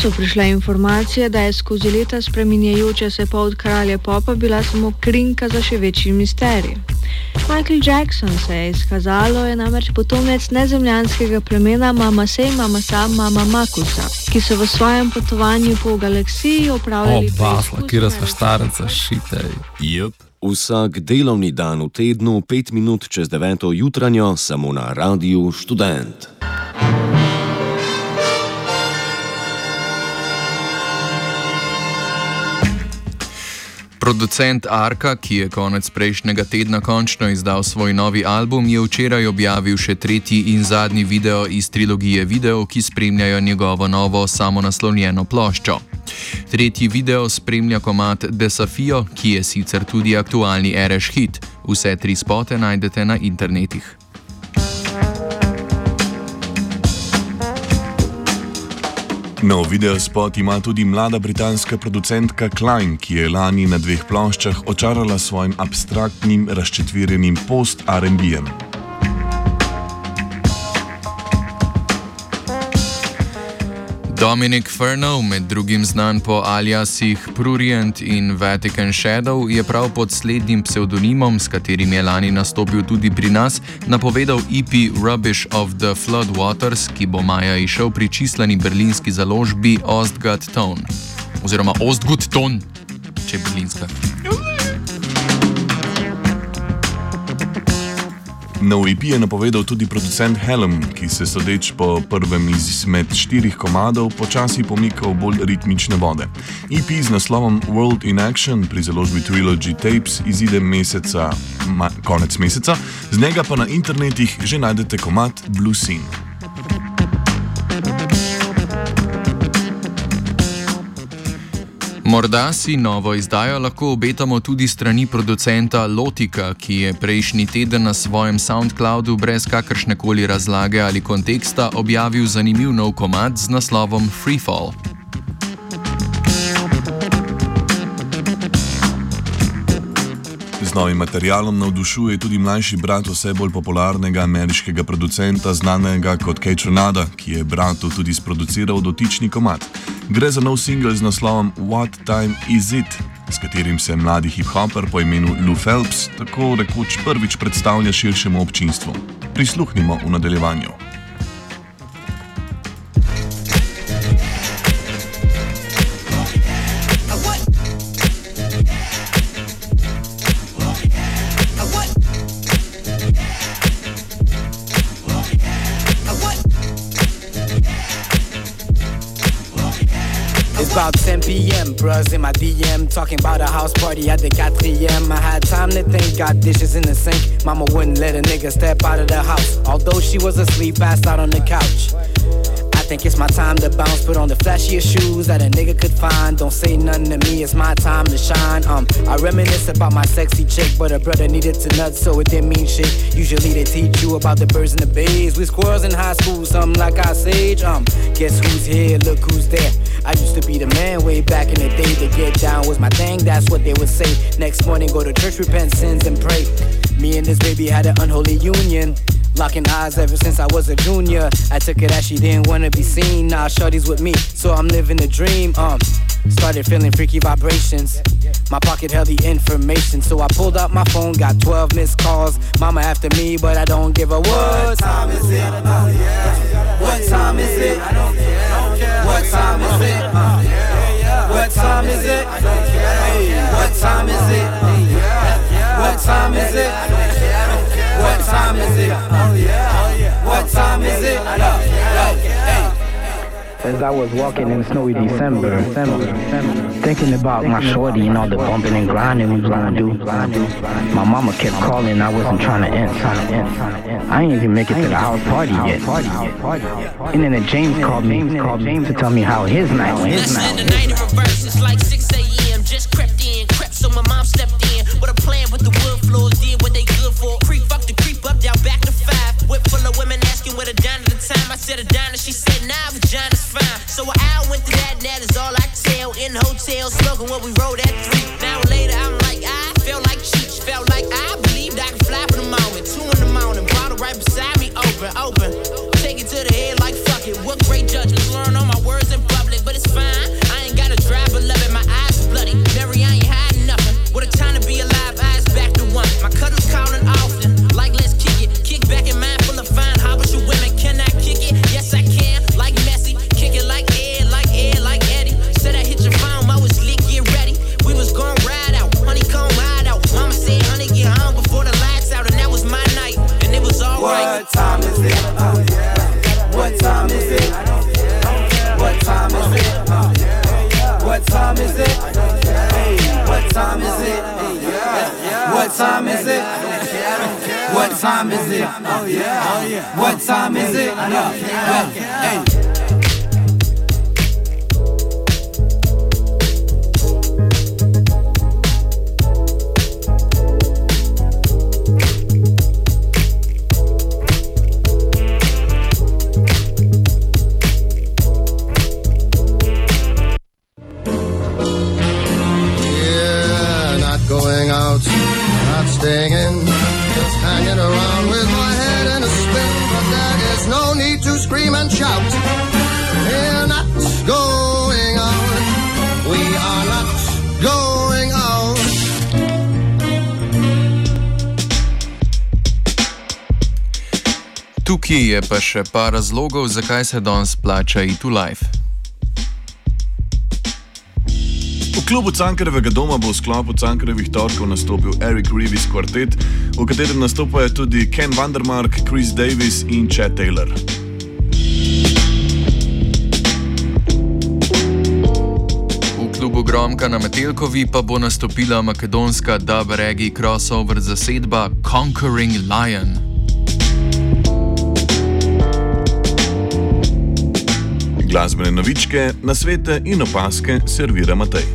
so prišle informacije, da je skozi leta spreminjajoča se polt kralja popa bila samo krinka za še večji misterij. Michael Jackson, se je izkazalo, je namreč potomec nezemljanskega plemena Mamasa Mama Makusa, ki so v svojem potovanju po galaksiji opravljali basla, kira sva štarenca, šitej. Jep, vsak delovni dan v tednu, 5 minut čez 9. jutranjo, samo na Radiu Študent. Producent Arka, ki je konec prejšnjega tedna končno izdal svoj novi album, je včeraj objavil še tretji in zadnji video iz trilogije videov, ki spremljajo njegovo novo samonaslovljeno ploščo. Tretji video spremlja komad Desafio, ki je sicer tudi aktualni Ereš hit. Vse 3 spote najdete na internetih. Nov videospot ima tudi mlada britanska producentka Klein, ki je lani na 2 ploščah očarala svojim abstraktnim, razčetvirjenim post-R&B-jem. Dominic Furnow, med drugim znan po aliasih Prurient in Vatican Shadow, je prav pod slednjim psevdonimom, s katerim je lani nastopil tudi pri nas, napovedal EP Rubbish of the Floodwaters, ki bo maja išel pri čislani berlinski založbi Ostgut Ton. Oziroma Ostgut Ton, če je berlinska. Nov EP je napovedal tudi producent Helm, ki se sodeč po prvem izmed 4 komadov počasi pomika v bolj ritmične vode. EP z naslovom World in Action pri založbi Trilogy Tapes izide konec meseca, z njega pa na internetih že najdete komad Blue Scene. Morda si novo izdajo lahko obetamo tudi strani producenta Lotika, ki je prejšnji teden na svojem SoundCloudu brez kakršnekoli razlage ali konteksta objavil zanimiv nov komad z naslovom Freefall. Z novim materialom navdušuje tudi mlajši brat vse bolj popularnega ameriškega producenta, znanega kot Kaytranada, ki je bratu tudi sproduciral dotični komad. Gre za nov singel z naslovom What Time Is It, s katerim se mladi hip-hopper po imenu Lou Phelps tako rekoč prvič predstavlja širšemu občinstvu. Prisluhnimo v nadaljevanju. About 10 p.m. Bruhs in my DM talking about a house party at the 4ème. I had time to think, got dishes in the sink. Mama wouldn't let a nigga step out of the house. Although she was asleep, passed out on the couch. I think it's my time to bounce, put on the flashiest shoes that a nigga could find. Don't say nothing to me, it's my time to shine. I reminisce about my sexy chick, but her brother needed to nut, so it didn't mean shit. Usually they teach you about the birds and the bees. We squirrels in high school, something like our sage. Guess who's here, look who's there. I used to be the man way back in the day. To get down was my thing, that's what they would say. Next morning go to church, repent sins and pray. Me and this baby had an unholy union, locking eyes ever since I was a junior. I took it as she didn't want to be seen. Now shorty's with me, so I'm living the dream. Started feeling freaky vibrations. My pocket held the information, so I pulled out my phone, got 12 missed calls. Mama after me, but I don't give a what time is it? What time is it? What time is it? What time is it? What time is it? What time is it? What time is it? What time is it? As I was walking in snowy December, thinking about my shorty and all the bumping and grinding we was gonna do, my mama kept calling, I wasn't trying to answer. I ain't even make it to the house party yet. And then James called me to tell me how his night went. Let's end the night in reverse. It's like 6 a.m. Just crept so my mom stepped in with a plan with the wood floors, did what they good for. Creep up down back to 5. Whip full of women asking what a dime at the time. I said a dime, she said nah, vagina's fine. So an hour went to that is all I can tell. In the hotel, smoking what we wrote at 3. An hour later, I'm like, I felt like Cheech. Felt like I believed I could fly for the moment. 2 in the morning, bottle right beside me, open. Take it to the head like fuck it. What great judgments, learn all my words in public, but it's fine. What time is it? Hey. Going out, not staying in, just hanging around with my head in a spin. But there is no need to scream and shout. We're not going out. We are not going out. Tukaj je pa še par razlogov, zakaj se danes plača iti v live. V klubu Cankarjevega doma bo v sklopu Cankarjevih torkov nastopil Eric Reeves kvartet, v katerem nastopajo tudi Ken Vandermark, Chris Davis in Chad Taylor. V klubu Gromka na Metelkovi pa bo nastopila makedonska dub reggae crossover zasedba Conquering Lion. Glasbene novičke, nasvete in opaske servira Matej.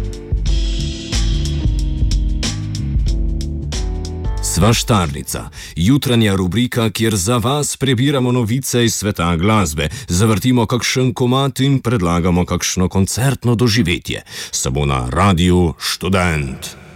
Svaštarnica, jutranja rubrika, kjer za vas prebiramo novice iz sveta glasbe, zavrtimo kakšen komad in predlagamo kakšno koncertno doživetje. Samo na Radiu Študent.